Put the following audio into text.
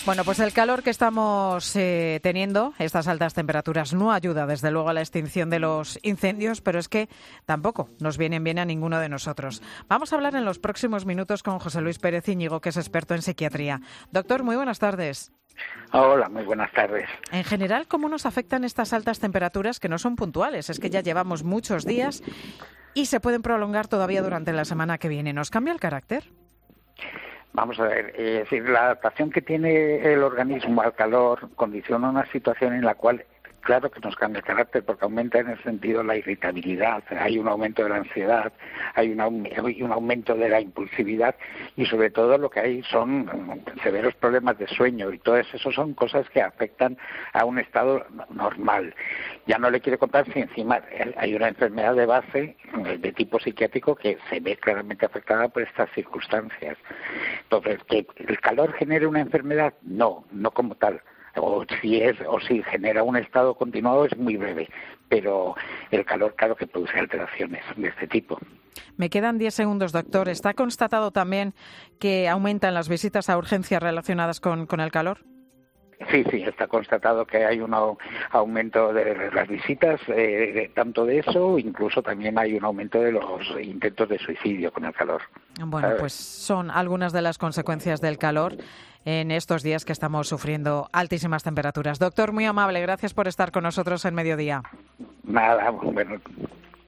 Bueno, pues el calor que estamos teniendo, estas altas temperaturas, no ayuda desde luego a la extinción de los incendios, pero es que tampoco nos vienen bien a ninguno de nosotros. Vamos a hablar en los próximos minutos con José Luis Pérez Íñigo, que es experto en psiquiatría. Doctor, muy buenas tardes. Hola, muy buenas tardes. En general, ¿cómo nos afectan estas altas temperaturas que no son puntuales? Es que ya llevamos muchos días y se pueden prolongar todavía durante la semana que viene. ¿Nos cambia el carácter? Vamos a ver, es decir, la adaptación que tiene el organismo al calor condiciona una situación en la cual, claro que nos cambia el carácter, porque aumenta en el sentido la irritabilidad, hay un aumento de la ansiedad, hay un aumento de la impulsividad y sobre todo lo que hay son severos problemas de sueño y todo eso son cosas que afectan a un estado normal. Ya no le quiero contar si encima hay una enfermedad de base de tipo psiquiátrico que se ve claramente afectada por estas circunstancias. Entonces, ¿que el calor genere una enfermedad? No como tal. O si genera un estado continuado es muy breve, pero el calor claro que produce alteraciones de este tipo. Me quedan 10 segundos, doctor. ¿Está constatado también que aumentan las visitas a urgencias relacionadas con el calor? Sí, está constatado que hay un aumento de las visitas, tanto de eso, incluso también hay un aumento de los intentos de suicidio con el calor. Bueno, pues son algunas de las consecuencias del calor en estos días que estamos sufriendo altísimas temperaturas. Doctor, muy amable, gracias por estar con nosotros en Mediodía. Nada, bueno.